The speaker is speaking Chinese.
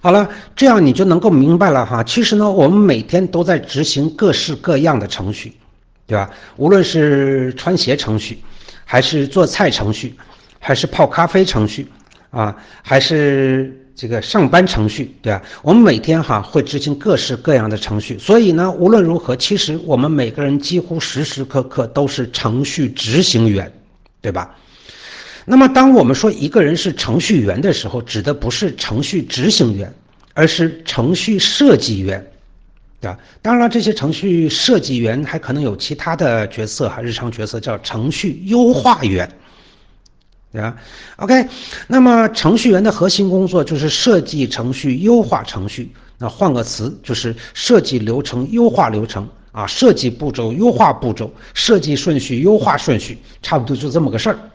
好了，这样你就能够明白了哈。其实呢，我们每天都在执行各式各样的程序，对吧？无论是穿鞋程序，还是做菜程序，还是泡咖啡程序，啊，还是这个上班程序，对吧？我们每天会执行各式各样的程序，所以呢，无论如何，其实我们每个人几乎时时刻刻都是程序执行员，对吧？那么，当我们说一个人是程序员的时候，指的不是程序执行员，而是程序设计员，对吧？当然了，这些程序设计员还可能有其他的角色日常角色叫程序优化员，对吧 ？OK， 那么程序员的核心工作就是设计程序、优化程序。那换个词，就是设计流程、优化流程啊，设计步骤、优化步骤，设计顺序、优化顺序，差不多就这么个事儿。